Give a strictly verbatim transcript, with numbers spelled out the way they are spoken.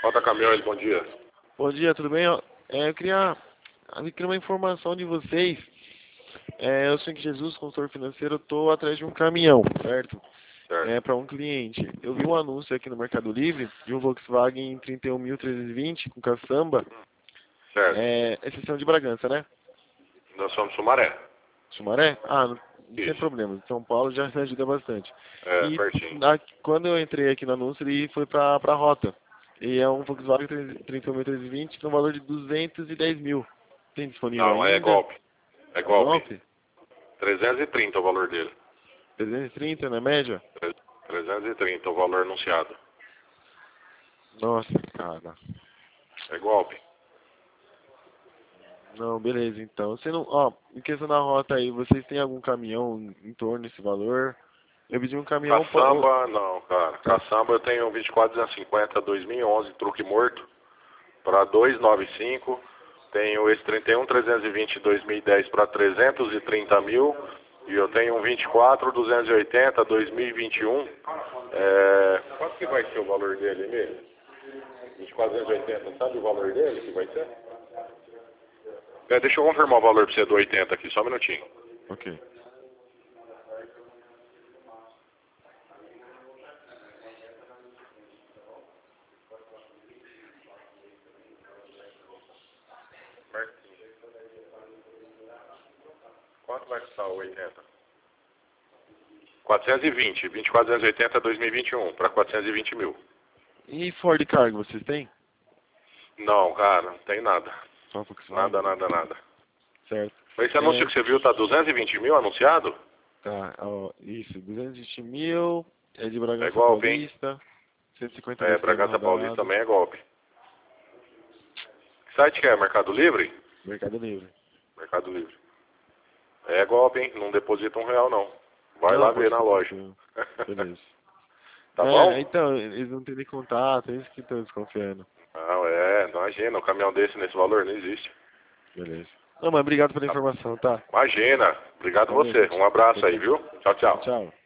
Rota Caminhões, bom dia. Bom dia, tudo bem? Ó, É, eu queria, eu queria uma informação de vocês. É, eu sou em Jesus, consultor financeiro, eu estou atrás de um caminhão, certo? Certo. É, para um cliente. Eu vi um anúncio aqui no Mercado Livre de um Volkswagen trinta e um mil trezentos e vinte com caçamba, Certo. é, exceção de Bragança, né? Nós somos Sumaré. Sumaré? Ah, não, não tem Isso. problema. São Paulo já me ajuda bastante. É, E pertinho. na- quando eu entrei aqui no anúncio, ele foi para a rota. E é um Volkswagen trinta e um mil trezentos e vinte no valor de duzentos e dez mil. Tem disponível Não, ainda? é golpe. É É golpe. golpe? trezentos e trinta o valor dele. trezentos e trinta na média? trezentos e trinta o valor anunciado. Nossa, cara. É golpe. Não, beleza, então. Você não, ó, em questão da rota aí, vocês têm algum caminhão em torno desse valor? Eu pedi um caminhão... pa- ô, Caçamba, não, cara. Caçamba eu tenho vinte e quatro duzentos e cinquenta dois mil e onze, truque morto, para duzentos e noventa e cinco. Tenho esse trinta e um trezentos e vinte dois mil e dez para trezentos e trinta mil. E eu tenho um vinte e quatro duzentos e oitenta dois mil e vinte e um. É... Quanto que vai ser o valor dele mesmo? vinte e quatro duzentos e oitenta, sabe o valor dele que vai ser? É, deixa eu confirmar o valor para você do oitenta aqui, só um minutinho. Ok. Quanto vai custar o oitenta? quatrocentos e vinte, vinte e quatro duzentos e oitenta dois mil e vinte e um, para quatrocentos e vinte mil. E Ford Cargo, vocês têm? Não, cara, não tem nada. Só Volkswagen? Nada, nada, nada. Certo. Esse anúncio É, que você viu tá duzentos e vinte mil anunciado? tá, ó, isso, duzentos e vinte mil, é de É Bragança golpe, hein? Paulista, cento e cinquenta É, vezes carga Bragança Paulista rodada, também é golpe. Que site que é? Mercado Livre? Mercado Livre. Mercado Livre. É golpe, hein? Não deposita um real, não. Vai Não, lá pode ver na ficar loja. tranquilo. Beleza. Tá É, bom? então, eles não têm nem contato, é isso que estão desconfiando. Não, é, imagina, um caminhão desse nesse valor não existe. Beleza. Não, mas obrigado pela informação, tá? Imagina. Obrigado Valeu, você. Um abraço aí, tchau, viu? Tchau, tchau. tchau.